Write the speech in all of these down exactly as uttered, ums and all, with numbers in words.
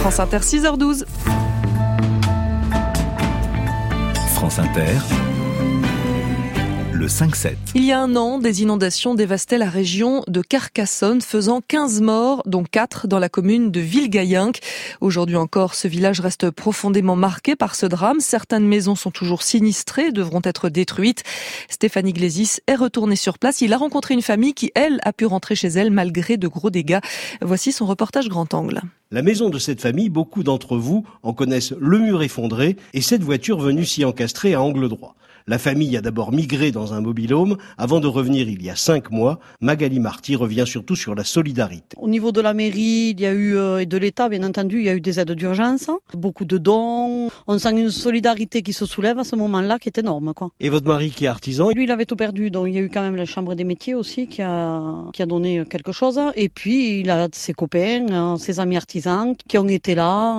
France Inter, six heures douze. France Inter, le cinq sept. Il y a un an, des inondations dévastaient la région de Carcassonne, faisant quinze morts, dont quatre dans la commune de Villegayenque. Aujourd'hui encore, ce village reste profondément marqué par ce drame. Certaines maisons sont toujours sinistrées et devront être détruites. Stéphanie Glésis est retournée sur place. Il a rencontré une famille qui, elle, a pu rentrer chez elle malgré de gros dégâts. Voici son reportage grand angle. La maison de cette famille, beaucoup d'entre vous en connaissent le mur effondré et cette voiture venue s'y encastrer à angle droit. La famille a d'abord migré dans un mobil-home avant de revenir il y a cinq mois. Magali Marty revient surtout sur la solidarité. Au niveau de la mairie, il y a eu, et de l'État, bien entendu, il y a eu des aides d'urgence, beaucoup de dons. On sent une solidarité qui se soulève à ce moment-là qui est énorme, quoi. Et votre mari qui est artisan? Lui, il avait tout perdu, donc il y a eu quand même la Chambre des métiers aussi qui a, qui a donné quelque chose. Et puis, il a ses copains, ses amis artisans qui ont été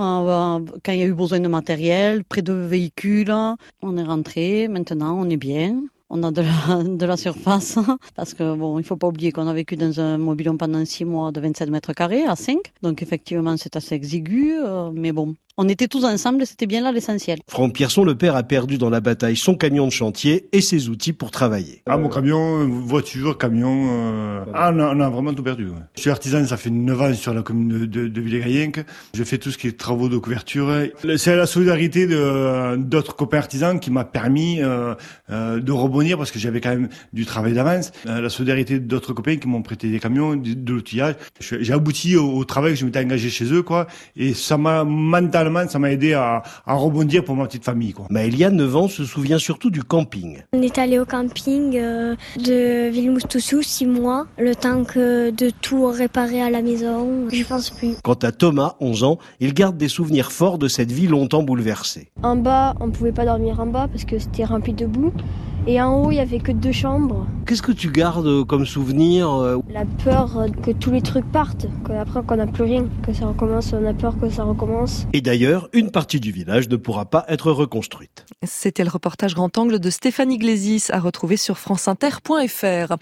là quand il y a eu besoin de matériel, près de véhicules. On est rentré, maintenant on est bien. On a de la, de la surface, parce que bon, il faut pas oublier qu'on a vécu dans un mobil-home pendant six mois de vingt-sept mètres carrés à cinq. Donc effectivement, c'est assez exigu, euh, mais bon. On était tous ensemble, c'était bien là l'essentiel. Franck Pierson, le père, a perdu dans la bataille son camion de chantier et ses outils pour travailler. Ah, mon camion, voiture, camion, euh... ah, on a, on a vraiment tout perdu. Ouais. Je suis artisan, ça fait neuf ans sur la commune de, de, de Villegayenque. Je fais tout ce qui est travaux de couverture. C'est la solidarité de, d'autres copains artisans qui m'a permis euh, euh, de rebondir parce que j'avais quand même du travail d'avance. Euh, la solidarité d'autres copains qui m'ont prêté des camions, de, de l'outillage. J'ai abouti au, au travail que je m'étais engagé chez eux, quoi. Et ça m'a mentalement ça m'a aidé à, à rebondir pour ma petite famille, quoi. Maëlia, neuf ans, se souvient surtout du camping. On est allé au camping euh, de Villemoustousou, six mois, le temps que de tout réparer à la maison, je pense plus. Quant à Thomas, onze ans, il garde des souvenirs forts de cette vie longtemps bouleversée. En bas, on pouvait pas dormir en bas parce que c'était rempli de boue. Et en haut, il y avait que deux chambres. Qu'est-ce que tu gardes comme souvenir? La peur que tous les trucs partent, qu'après qu'on n'a plus rien, que ça recommence, on a peur que ça recommence. Et d'ailleurs, une partie du village ne pourra pas être reconstruite. C'était le reportage grand angle de Stéphanie Glésis à retrouver sur franceinter point f r.